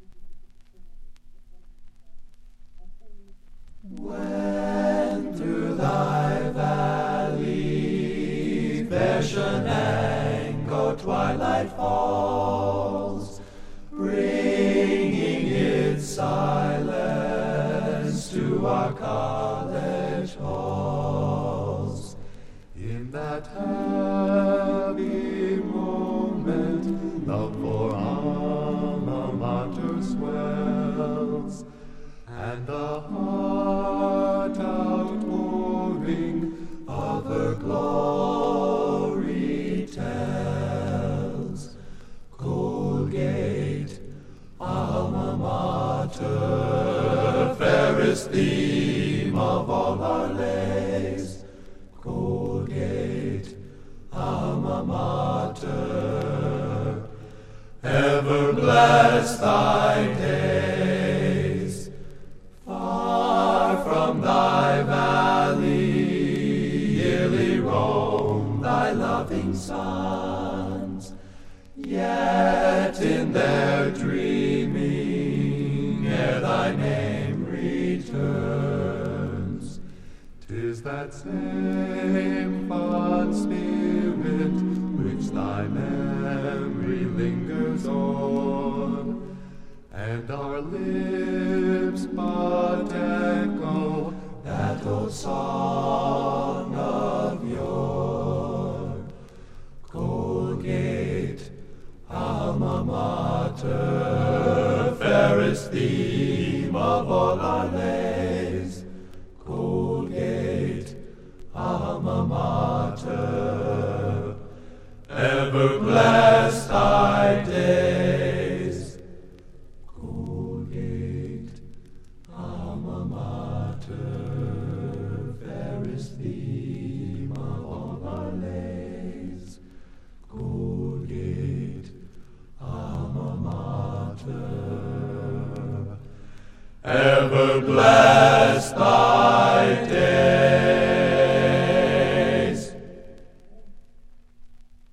When through thy valley fair Shenango twilight falls, bringing its silence to our college halls. In that happy moment, love for alma mater swells, and the heart outpouring of her glory tells. Colgate, alma mater, fairest theme of all our lays. Colgate, alma mater, ever bless thy days. Far from thy valley yearly roam thy loving sons, yet in their dreaming ere thy name returns, 'tis that same fond spirit which thy memory lingers on, and our lips but echo that old song of yore. Colgate, alma mater, fairest theme of all our lays. Colgate, alma mater, ever bless thy days. Colgate, alma mater, fairest theme of all our lays. Colgate, alma mater, ever bless thy days.